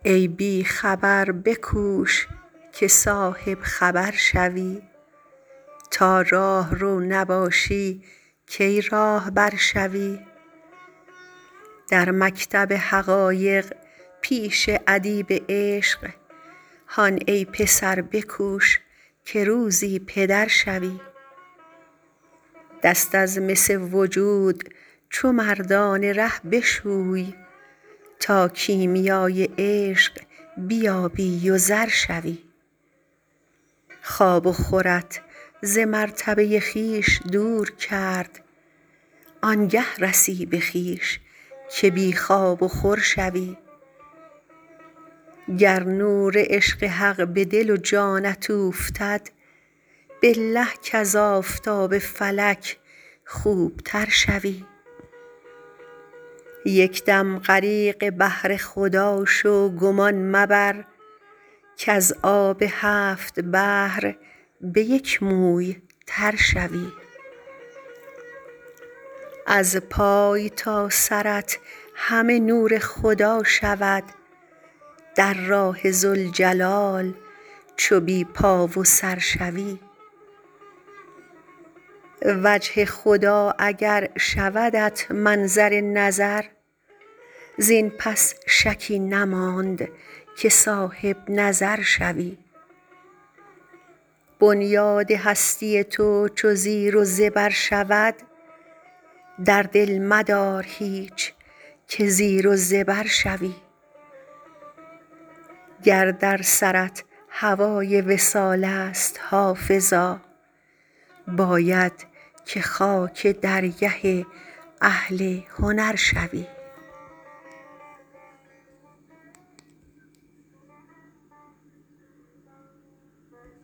ای بی خبر بکوش که صاحب خبر شوی، تا راهرو نباشی کی راهبر شوی. در مکتب حقایق پیش ادیب عشق، هان ای پسر بکوش که روزی پدر شوی. دست از مس وجود چو مردان ره بشوی، تا کیمیای عشق بیابی و زر شوی. خواب و خورت ز مرتبه خویش دور کرد، آنگه رسی به خویش که بی خواب و خور شوی. گر نور عشق حق به دل و جانت اوفتد، بالله کز آفتاب فلک خوبتر شوی. یک دم غریق بحر خدا شو گمان مبر، کز آب هفت بحر به یک موی تر شوی. از پای تا سرت همه نور خدا شود، در راه ذوالجلال چو بی پا و سر شوی. وجه خدا اگر شودت منظر نظر، زین پس شکی نماند که صاحب نظر شوی. بنیاد هستی تو چو زیر و زبر شود، در دل مدار هیچ که زیر و زبر شوی. گر در سرت هوای وصال است حافظا، باید که خاک درگه اهل هنر شوی.